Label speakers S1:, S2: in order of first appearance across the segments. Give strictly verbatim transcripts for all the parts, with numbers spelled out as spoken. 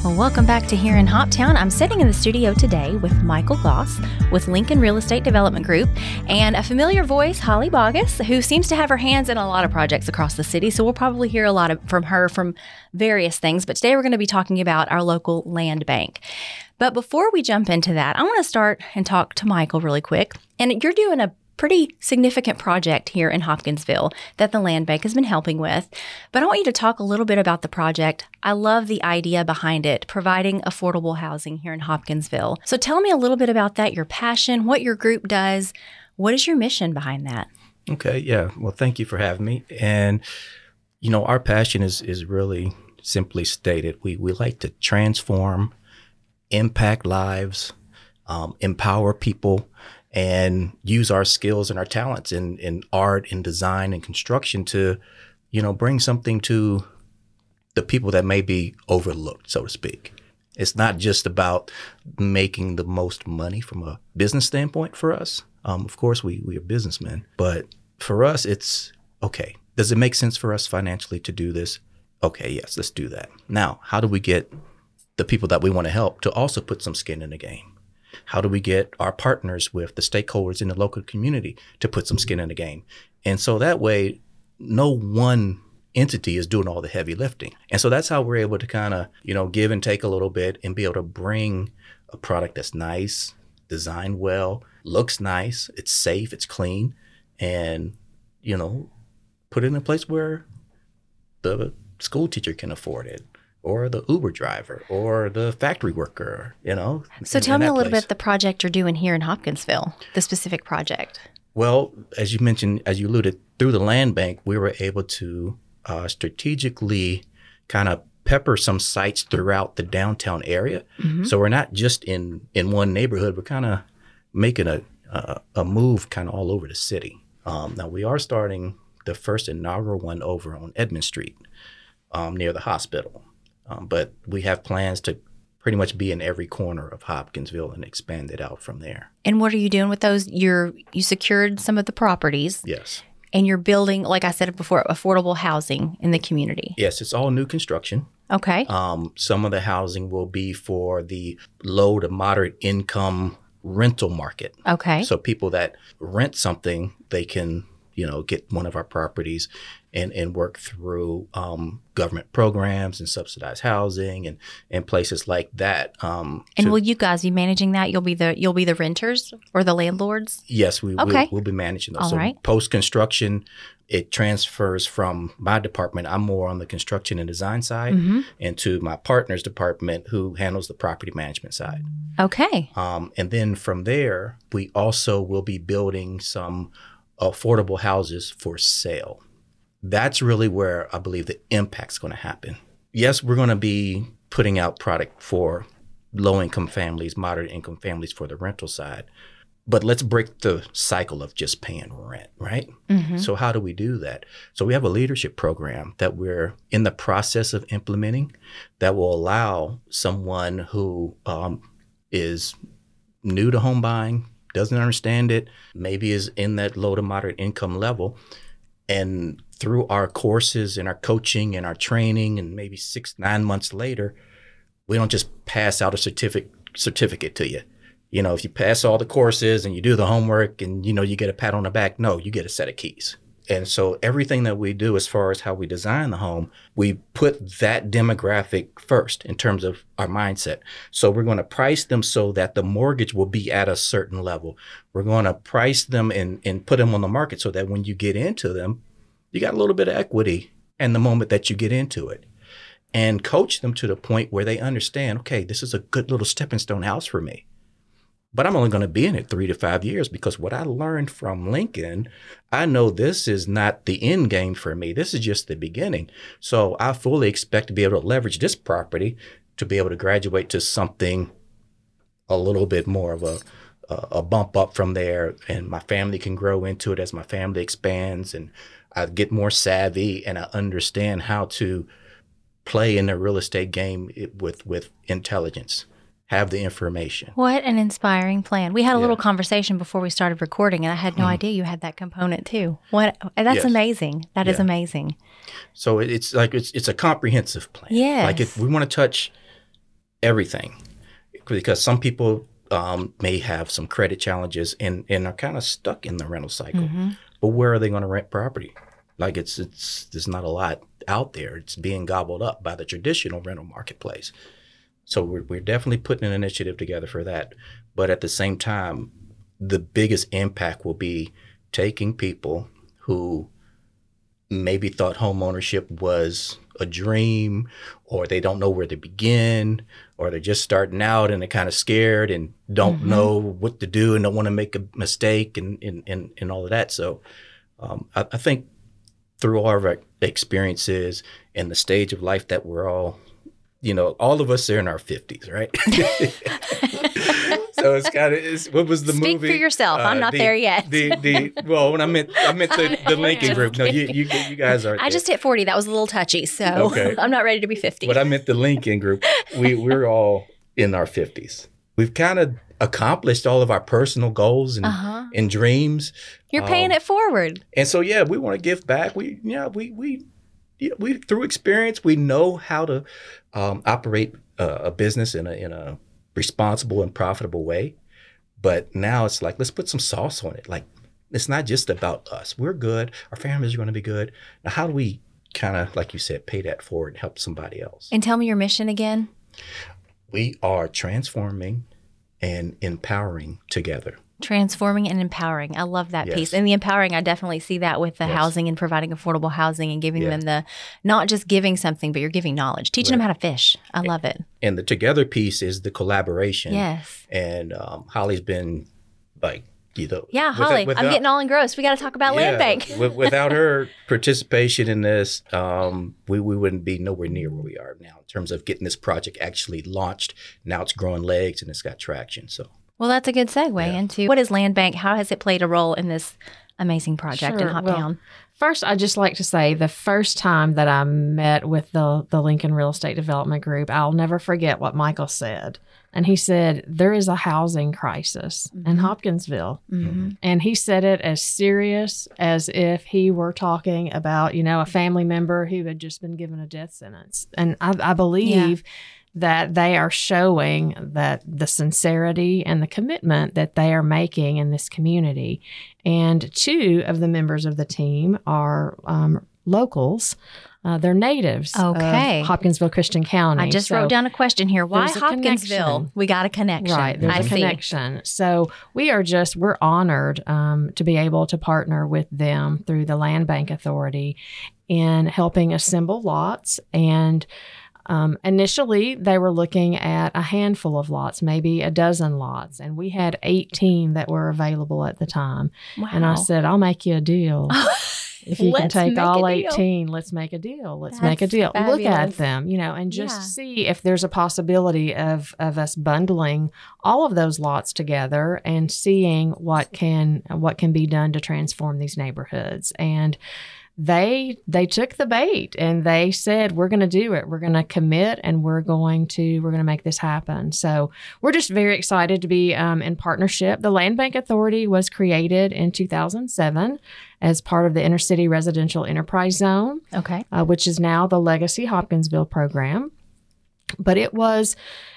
S1: Well, welcome back to Here in Hoptown. I'm sitting in the studio today with Michael Goss with Lincoln Real Estate Development Group and a familiar voice, Holly Boggess, who seems to have her hands in a lot of projects across the city. So we'll probably hear a lot of, from her from various things. But today we're going to be talking about our local land bank. But before we jump into that, I want to start and talk to Michael really quick. And you're doing a pretty significant project here in Hopkinsville that the land bank has been helping with. But I want you to talk a little bit about the project. I love the idea behind it, providing affordable housing here in Hopkinsville. So tell me a little bit about that, your passion, what your group does. What is your mission behind that?
S2: Okay, yeah. Well, thank you for having me. And, you know, our passion is is really simply stated. We, we like to transform, impact lives, um, empower people, and use our skills and our talents in, in art and design and construction to, you know, bring something to the people that may be overlooked, so to speak. It's not just about making the most money from a business standpoint for us. Um, of course, we, we are businessmen, but for us, it's, okay, does it make sense for us financially to do this? Okay, yes, let's do that. Now, how do we get the people that we want to help to also put some skin in the game? How do we get our partners with the stakeholders in the local community to put some skin in the game? And so that way, no one entity is doing all the heavy lifting. And so that's how we're able to kind of, you know, give and take a little bit and be able to bring a product that's nice, designed well, looks nice, it's safe, it's clean, and, you know, put it in a place where the school teacher can afford it, or the Uber driver, or the factory worker, you know.
S1: So
S2: in,
S1: tell
S2: in
S1: me a little
S2: place.
S1: bit the project you're doing here in Hopkinsville, the specific project.
S2: Well, as you mentioned, as you alluded, through the land bank, we were able to uh, strategically kind of pepper some sites throughout the downtown area. Mm-hmm. So we're not just in, in one neighborhood, we're kind of making a, a, a move kind of all over the city. Um, now, we are starting the first inaugural one over on Edmond Street um, near the hospital. Um, but we have plans to pretty much be in every corner of Hopkinsville and expand it out from there.
S1: And what are you doing with those? You're you secured some of the properties.
S2: Yes.
S1: And you're building, like I said before, affordable housing in the community.
S2: Yes, it's all new construction.
S1: Okay.
S2: Um, some of the housing will be for the low to moderate income rental market.
S1: Okay.
S2: So people that rent something, they can, you know, get one of our properties and, and work through um, government programs and subsidized housing and, and places like that. Um,
S1: and
S2: to,
S1: will you guys be managing that? You'll be the you'll be the renters or the landlords?
S2: Yes, we
S1: okay.
S2: will we'll be managing those.
S1: All
S2: so
S1: right.
S2: Post-construction, it transfers from my department. I'm more on the construction and design side, mm-hmm. and to my partner's department who handles the property management side.
S1: Okay.
S2: Um, and then from there, we also will be building some affordable houses for sale. That's really where I believe the impact's going to happen. Yes, we're going to be putting out product for low-income families, moderate-income families for the rental side. But let's break the cycle of just paying rent, right? Mm-hmm. So how do we do that? So we have a leadership program that we're in the process of implementing that will allow someone who um, is new to home buying, doesn't understand it, maybe is in that low to moderate income level, and through our courses and our coaching and our training, and maybe six, nine months later, we don't just pass out a certificate certificate to you. You know, if you pass all the courses and you do the homework and, you know, you get a pat on the back, no, you get a set of keys. And so everything that we do as far as how we design the home, we put that demographic first in terms of our mindset. So we're going to price them so that the mortgage will be at a certain level. We're going to price them and, and put them on the market so that when you get into them, you got a little bit of equity in the moment that you get into it. And coach them to the point where they understand, okay, this is a good little stepping stone house for me. But I'm only going to be in it three to five years because what I learned from Lincoln, I know this is not the end game for me. This is just the beginning. So I fully expect to be able to leverage this property to be able to graduate to something a little bit more of a, a bump up from there. And my family can grow into it as my family expands and I get more savvy and I understand how to play in the real estate game with, with intelligence. Have the information.
S1: What an inspiring plan. We had a
S2: yeah.
S1: little conversation before we started recording, and I had no mm. idea you had that component too. What? That's yes. amazing. That yeah. is amazing.
S2: So it's like it's it's a comprehensive plan.
S1: Yes.
S2: Like if we want to touch everything, because some people um, may have some credit challenges and, and are kind of stuck in the rental cycle. Mm-hmm. But where are they going to rent property? Like it's it's there's not a lot out there. It's being gobbled up by the traditional rental marketplace. So we're, we're definitely putting an initiative together for that. But at the same time, the biggest impact will be taking people who maybe thought home ownership was a dream, or they don't know where to begin, or they're just starting out and they're kind of scared and don't mm-hmm. know what to do and don't want to make a mistake and and, and, and all of that. So um, I, I think through all of our experiences and the stage of life that we're all, you know, all of us are in our fifties, right? So it's kind of, what was the
S1: Speak
S2: movie?
S1: Speak for yourself. Uh, I'm not
S2: the,
S1: there yet.
S2: the the Well, when I meant I meant the, the Lincoln group. No, you you, you guys are.
S1: I just hit forty. That was a little touchy, so okay. I'm not ready to be fifty.
S2: But I meant the Lincoln group. We we're all in our fifties. We've kind of accomplished all of our personal goals and uh-huh. and dreams.
S1: You're paying um, it forward.
S2: And so yeah, we want to give back. We yeah we we yeah, we through experience we know how to um, operate a, a business in a in a responsible and profitable way. But now it's like, let's put some sauce on it. Like, it's not just about us. We're good. Our families are going to be good. Now, how do we kind of, like you said, pay that forward and help somebody else?
S1: And tell me your mission again.
S2: We are transforming and empowering together.
S1: Transforming and empowering. I love that
S2: yes.
S1: piece. And the empowering, I definitely see that with the yes. housing and providing affordable housing and giving yeah. them the, not just giving something, but you're giving knowledge, teaching right. them how to fish. I
S2: and,
S1: love it.
S2: And the together piece is the collaboration.
S1: Yes.
S2: And um, Holly's been like, you know.
S1: Yeah, Holly, without, I'm getting all engrossed. We got to talk about yeah, Land Bank.
S2: with, without her participation in this, um, we, we wouldn't be nowhere near where we are now in terms of getting this project actually launched. Now it's growing legs and it's got traction. So.
S1: Well, that's a good segue yeah. into what is Land Bank? How has it played a role in this amazing project
S3: sure.
S1: in Hoptown?
S3: Well, first, I'd just like to say the first time that I met with the, the Lincoln Real Estate Development Group, I'll never forget what Michael said. And he said, there is a housing crisis mm-hmm. in Hopkinsville. Mm-hmm. And he said it as serious as if he were talking about, you know, a family member who had just been given a death sentence. And I, I believe yeah. that they are showing that the sincerity and the commitment that they are making in this community. And two of the members of the team are um, locals. Uh, they're natives
S1: okay.
S3: of Hopkinsville Christian County.
S1: I just
S3: so
S1: wrote down a question here. Why
S3: Hopkinsville?
S1: Connection. We got a connection.
S3: Right. There's
S1: I
S3: a
S1: see.
S3: connection. So we are just, we're honored um, to be able to partner with them through the Land Bank Authority in helping assemble lots. And Um, initially, they were looking at a handful of lots, maybe a dozen lots, and we had eighteen that were available at the time.
S1: Wow.
S3: And I said, I'll make you a deal. If you can take all eighteen, let's make a deal. Let's
S1: That's
S3: make a deal.
S1: fabulous.
S3: Look at them, you know, and just
S1: Yeah.
S3: see if there's a possibility of, of us bundling all of those lots together and seeing what can what can be done to transform these neighborhoods. And They they took the bait and they said, we're going to do it. We're going to commit and we're going to we're going to make this happen. So we're just very excited to be um, in partnership. The Land Bank Authority was created in two thousand seven as part of the Inner City Residential Enterprise Zone,
S1: okay,
S3: uh, which is now the Legacy Hopkinsville program. But it was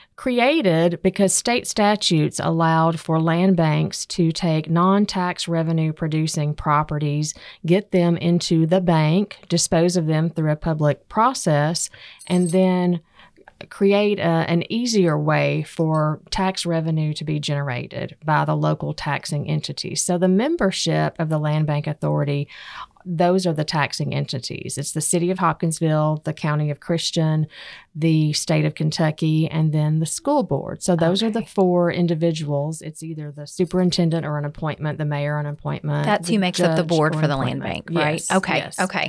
S3: created because state statutes allowed for land banks to take non-tax revenue producing properties, get them into the bank, dispose of them through a public process, and then create a, an easier way for tax revenue to be generated by the local taxing entities. So the membership of the Land Bank Authority, those are the taxing entities. It's the city of Hopkinsville, the county of Christian, the state of Kentucky, and then the school board. So those okay. are the four individuals. It's either the superintendent or an appointment, the mayor an appointment.
S1: That's who makes up the board for the land bank, right?
S3: Yes,
S1: okay.
S3: Yes.
S1: Okay.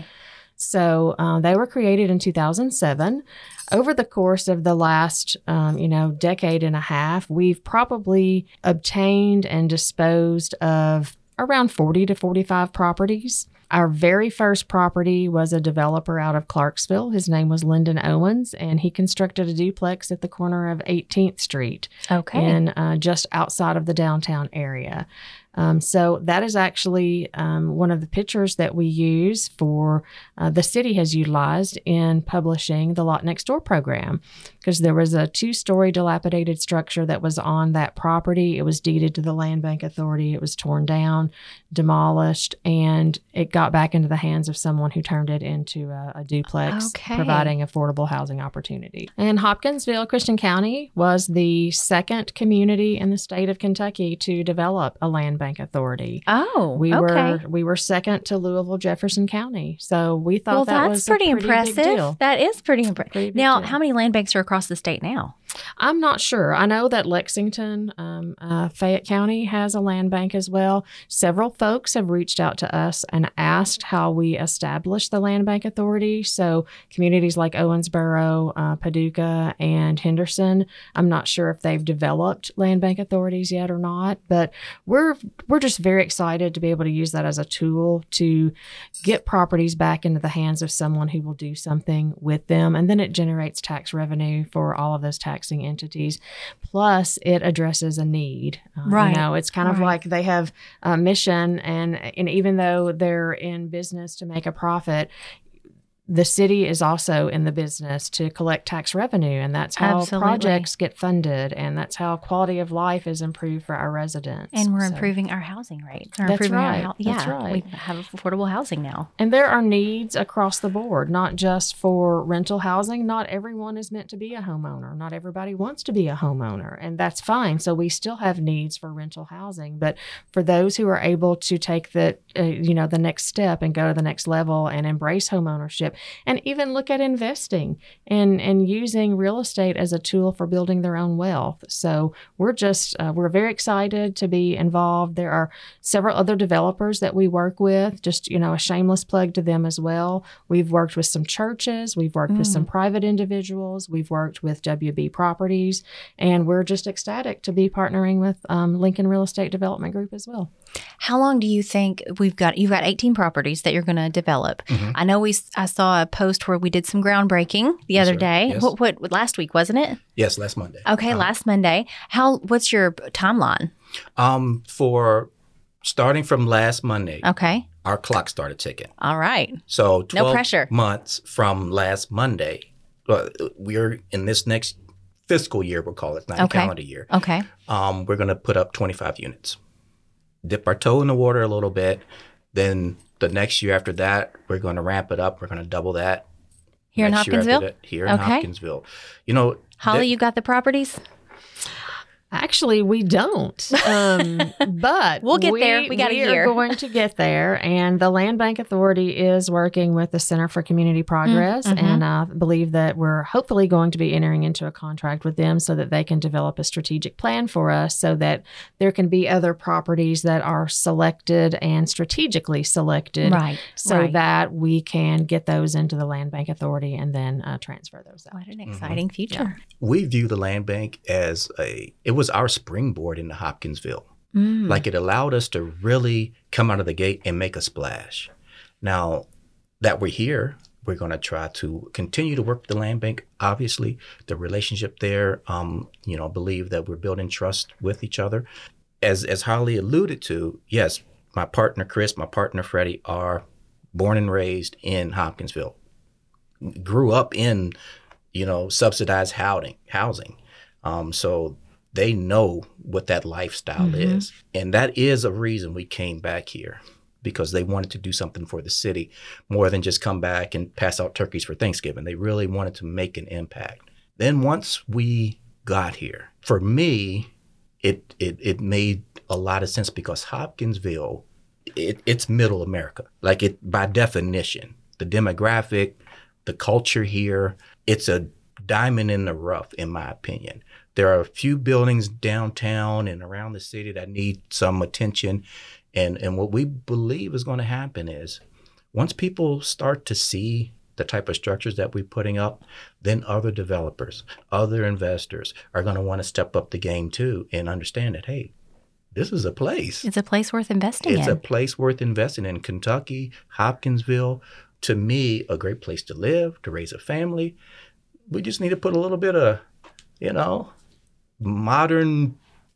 S3: So uh, they were created in two thousand seven. Over the course of the last, um, you know, decade and a half, we've probably obtained and disposed of around forty to forty-five properties. Our very first property was a developer out of Clarksville. His name was Lyndon Owens, and he constructed a duplex at the corner of eighteenth Street.
S1: Okay.
S3: In uh, just outside of the downtown area. Um, so that is actually um, one of the pictures that we use for uh, the city has utilized in publishing the Lot Next Door program, because there was a two-story dilapidated structure that was on that property. It was deeded to the Land Bank Authority. It was torn down, demolished, and it got back into the hands of someone who turned it into a, a duplex,
S1: Okay.
S3: providing affordable housing opportunity. And Hopkinsville, Christian County, was the second community in the state of Kentucky to develop a land bank authority.
S1: Oh,
S3: We
S1: okay.
S3: were we were second to Louisville, Jefferson County. So we thought
S1: well,
S3: that
S1: that's
S3: was
S1: pretty,
S3: a pretty
S1: impressive.
S3: Big deal.
S1: That is pretty impressive.
S3: Pretty big
S1: Now,
S3: deal.
S1: how many land banks are across the state now?
S3: I'm not sure. I know that Lexington, um, uh, Fayette County has a land bank as well. Several folks have reached out to us and asked how we established the land bank authority. So communities like Owensboro, uh, Paducah, and Henderson, I'm not sure if they've developed land bank authorities yet or not, but we're we're just very excited to be able to use that as a tool to get properties back into the hands of someone who will do something with them, and then it generates tax revenue for all of those taxing entities. Plus, it addresses a need. Uh,
S1: Right.
S3: You know, it's kind of
S1: Right.
S3: like they have a mission, and and even though they're in business to make a profit, the city is also in the business to collect tax revenue, and that's how
S1: Absolutely.
S3: projects get funded, and that's how quality of life is improved for our residents.
S1: And we're
S3: So-
S1: improving our housing rates. We're
S3: That's
S1: improving
S3: right.
S1: Our hou- yeah,
S3: That's right.
S1: we have affordable housing now.
S3: And there are needs across the board, not just for rental housing. Not everyone is meant to be a homeowner. Not everybody wants to be a homeowner, and that's fine. So we still have needs for rental housing. But for those who are able to take the, uh, you know, the next step and go to the next level and embrace homeownership, and even look at investing and and using real estate as a tool for building their own wealth. So we're just uh, we're very excited to be involved. There are several other developers that we work with. Just, you know, a shameless plug to them as well. We've worked with some churches. We've worked with some private individuals. We've worked with W B Properties, and we're just ecstatic to be partnering with um, Lincoln Real Estate Development Group as well.
S1: How long do you think we've got? You've got eighteen properties that you're going to develop.
S2: Mhm.
S1: I know we. s- I saw a post where we did some groundbreaking the
S2: Yes,
S1: other
S2: sir.
S1: day.
S2: Yes.
S1: What, what last week wasn't it?
S2: Yes, last Monday.
S1: Okay,
S2: Um,
S1: last Monday. How? What's your timeline?
S2: Um, for starting from last Monday,
S1: Okay.
S2: our clock started ticking.
S1: All right.
S2: So twelve
S1: pressure.
S2: months from last Monday, uh, we're in this next fiscal year, we'll call it, not
S1: Okay.
S2: a calendar year.
S1: Okay.
S2: Um, we're going to put up twenty-five units. Dip our toe in the water a little bit. Then the next year after that, we're going to ramp it up. We're going to double that.
S1: Here in
S2: Next year after
S1: Hopkinsville?
S2: that, here in
S1: Okay.
S2: Hopkinsville. You know,
S1: Holly,
S2: that-
S1: you got the properties?
S3: Actually, we don't. Um, but
S1: We'll get there. We got a
S3: we
S1: year.
S3: are going to get there. And the Land Bank Authority is working with the Center for Community Progress.
S1: mhm.
S3: And I believe that we're hopefully going to be entering into a contract with them so that they can develop a strategic plan for us so that there can be other properties that are selected and strategically selected
S1: Right.
S3: so
S1: right.
S3: that we can get those into the Land Bank Authority and then uh, transfer those out.
S1: What an exciting future.
S2: we view the land bank as a, it was our springboard into Hopkinsville.
S1: Mm.
S2: Like it allowed us to really come out of the gate and make a splash. Now that we're here, we're going to try to continue to work with the land bank. Obviously, the relationship there, um, you know, believe that we're building trust with each other. As as Holly alluded to, yes, my partner Chris, my partner Freddie are born and raised in Hopkinsville. Grew up in, you know, subsidized housing. Housing, um, so they know what that lifestyle
S1: Mhm.
S2: is, and that is a reason we came back here, because they wanted to do something for the city more than just come back and pass out turkeys for Thanksgiving. They really wanted to make an impact. Then once we got here, for me, it it it made a lot of sense because Hopkinsville, it, it's middle America, like it by definition. The demographic, the culture here, it's a diamond in the rough, in my opinion. There are a few buildings downtown and around the city that need some attention. And, and what we believe is going to happen is once people start to see the type of structures that we're putting up, then other developers, other investors are going to want to step up the game too and understand that, hey, this is a place.
S1: It's a place worth investing
S2: It's
S1: in.
S2: a place worth investing in. Kentucky, Hopkinsville, to me, a great place to live, to raise a family. We just need to put a little bit of, you know, modern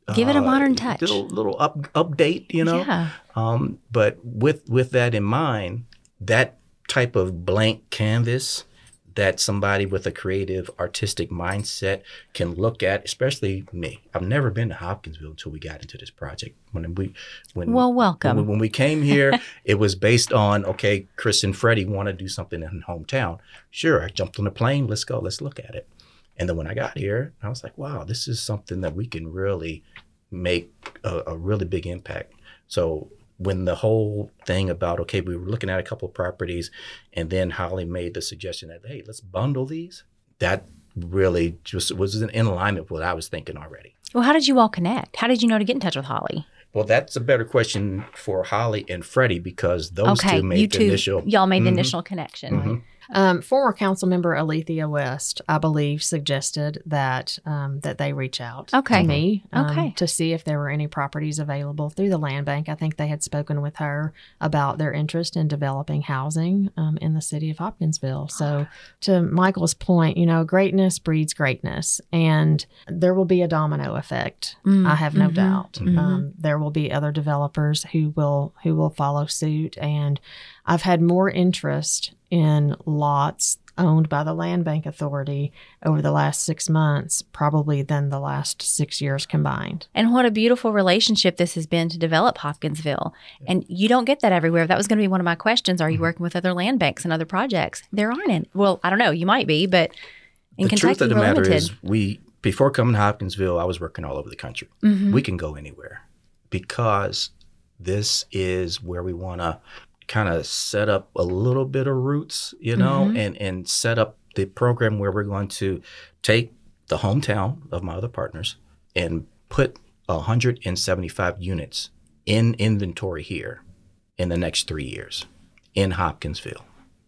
S1: Give it a
S2: uh,
S1: modern touch.
S2: Little little up, update, you know.
S1: Yeah.
S2: Um, but with with that in mind, that type of blank canvas that somebody with a creative, artistic mindset can look at, especially me. I've never been to Hopkinsville until we got into this project. When we, when
S1: Well, welcome.
S2: When, when we came here, it was based on, okay, Chris and Freddie want to do something in hometown. Sure, I jumped on a plane. Let's go. Let's look at it. And then when I got here, I was like, wow, this is something that we can really make a, a really big impact. So when the whole thing about, okay, we were looking at a couple of properties, and then Holly made the suggestion that, hey, let's bundle these, that really just was in alignment with what I was thinking already.
S1: Well, how did you all connect? How did you know to get in touch with Holly?
S2: Well, that's a better question for Holly and Freddie, because those
S1: okay,
S2: two made
S1: you
S2: the
S1: two,
S2: initial.
S1: y'all made the
S2: Mhm.
S1: initial connection.
S2: Mhm.
S3: Um, former council member Alethea West, I believe, suggested that um, that they reach out
S1: Okay.
S3: to me um,
S1: Okay.
S3: to see if there were any properties available through the land bank. I think they had spoken with her about their interest in developing housing um, in the city of Hopkinsville. So, to Michael's point, you know, greatness breeds greatness, and there will be a domino effect.
S1: Mm,
S3: I have no
S1: mhm,
S3: doubt.
S1: mhm.
S3: Um, there will be other developers who will who will follow suit, and I've had more interest in lots owned by the Land Bank Authority over the last six months, probably than the last six years combined.
S1: And what a beautiful relationship this has been to develop Hopkinsville. And you don't get that everywhere. That was going to be one of my questions. Are you working with other land banks and other projects? There aren't any. Well, I don't know. You might be, but in
S2: The
S1: Kentucky,
S2: truth of the
S1: we're
S2: matter
S1: limited.
S2: is, we before coming to Hopkinsville, I was working all over the country.
S1: Mhm.
S2: We can go anywhere because this is where we want to kind of set up a little bit of roots, you know,
S1: Mhm.
S2: and and set up the program where we're going to take the hometown of my other partners and put one hundred seventy-five units in inventory here in the next three years in Hopkinsville.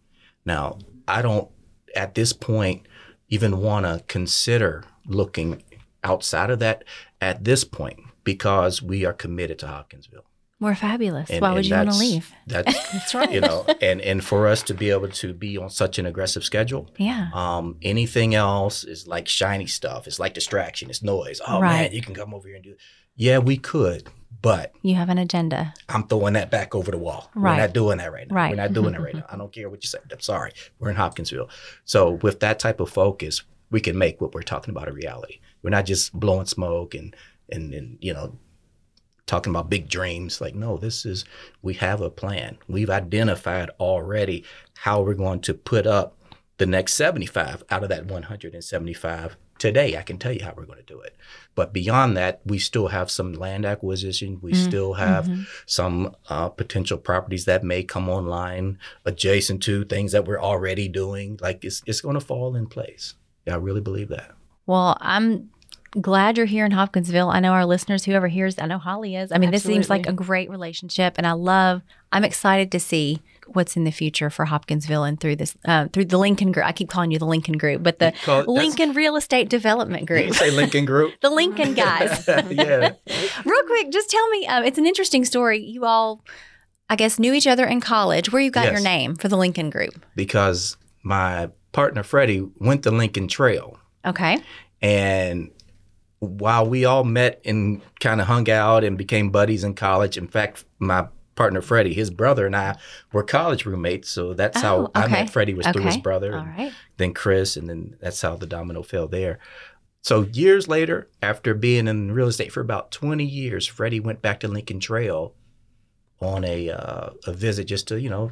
S2: Now, I don't at this point even want to consider looking outside of that at this point, because we are committed to Hopkinsville.
S1: We're fabulous.
S2: And-
S1: Why
S2: and
S1: would you want to
S2: that's-
S1: leave?
S2: That's,
S3: That's right.
S2: you know, and, and for us to be able to be on such an aggressive schedule,
S1: Yeah.
S2: um, anything else is like shiny stuff. It's like distraction. It's noise. Oh
S1: Right.
S2: man, you can come over here and do it. Yeah, we could, but
S1: You have an agenda.
S2: I'm throwing that back over the wall.
S1: Right.
S2: We're not doing that right now.
S1: Right.
S2: We're not doing that right now. I don't care what you say. I'm sorry. We're in Hopkinsville. So with that type of focus, we can make what we're talking about a reality. We're not just blowing smoke and, and, and you know, talking about big dreams. Like, no, this is, we have a plan. We've identified already how we're going to put up the next seventy-five out of that one hundred seventy-five today. I can tell you how we're going to do it. But beyond that, we still have some land acquisition. We
S1: Mm,
S2: still have
S1: mhm.
S2: some uh, potential properties that may come online adjacent to things that we're already doing. Like it's, it's going to fall in place. Yeah, I really believe that.
S1: Well, I'm glad you're here in Hopkinsville. I know our listeners, whoever hears, I know Holly is. I mean, this seems like a
S3: Absolutely.
S1: great relationship, and I love. I'm excited to see what's in the future for Hopkinsville and through this, uh, through the Lincoln Group. I keep calling you the Lincoln Group, but the
S2: Call- that's-
S1: Lincoln Real Estate Development
S2: You
S1: Group,
S2: can say Lincoln Group.
S1: the Lincoln guys.
S2: Yeah.
S1: Real quick, just tell me. Um, it's an interesting story. You all, I guess, knew each other in college. Where you got
S2: Yes.
S1: your name for the Lincoln Group?
S2: Because my partner Freddie went the Lincoln Trail,
S1: Okay.
S2: and while we all met and kind of hung out and became buddies in college, in fact, my partner Freddie, his brother and I were college roommates, so that's
S1: Oh,
S2: how I
S1: okay.
S2: met Freddie, was through his
S1: Okay.
S2: brother,
S1: All
S2: and
S1: right.
S2: then Chris, and then that's how the domino fell there. So years later, after being in real estate for about twenty years, Freddie went back to Lincoln Trail on a uh, a visit just to, you know,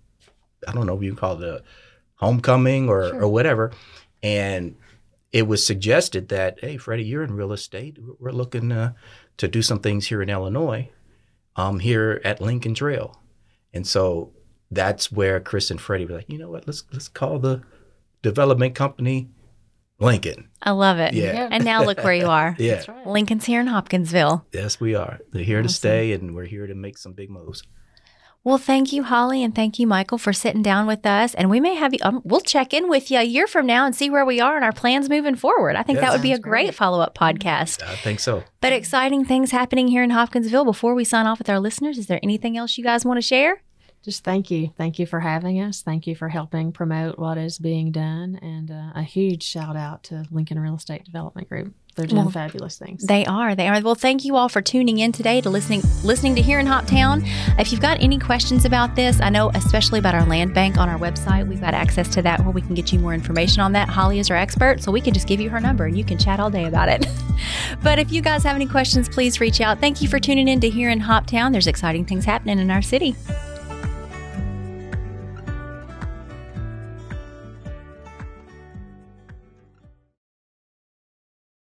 S2: I don't know if you can call it a homecoming or,
S1: Sure.
S2: or whatever. And it was suggested that, hey, Freddie, you're in real estate. We're looking uh, to do some things here in Illinois, um, here at Lincoln Trail. And so that's where Chris and Freddie were like, you know what, let's let's call the development company Lincoln.
S1: I love it.
S2: Yeah.
S1: And now look where you are.
S2: Yeah.
S3: That's right.
S1: Lincoln's here in Hopkinsville.
S2: Yes, we are. They're here to
S1: Awesome.
S2: stay, and we're here to make some big moves.
S1: Well, thank you, Holly, and thank you, Michael, for sitting down with us. And we may have you, um, we'll check in with you a year from now and see where we are and our plans moving forward. I think
S2: Yeah,
S1: that would be a
S3: sounds
S1: great
S3: great.
S1: follow up podcast.
S2: I think so.
S1: But exciting things happening here in Hopkinsville. Before we sign off with our listeners, is there anything else you guys want to share?
S3: Just thank you. Thank you for having us. Thank you for helping promote what is being done. And uh, a huge shout out to Lincoln Real Estate Development Group. They're doing
S1: Well,
S3: fabulous things.
S1: They are. They are. Well, thank you all for tuning in today to listening listening to Here in Hoptown. If you've got any questions about this, I know especially about our land bank on our website, we've got access to that where we can get you more information on that. Holly is our expert, so we can just give you her number and you can chat all day about it. But if you guys have any questions, please reach out. Thank you for tuning in to Here in Hoptown. There's exciting things happening in our city.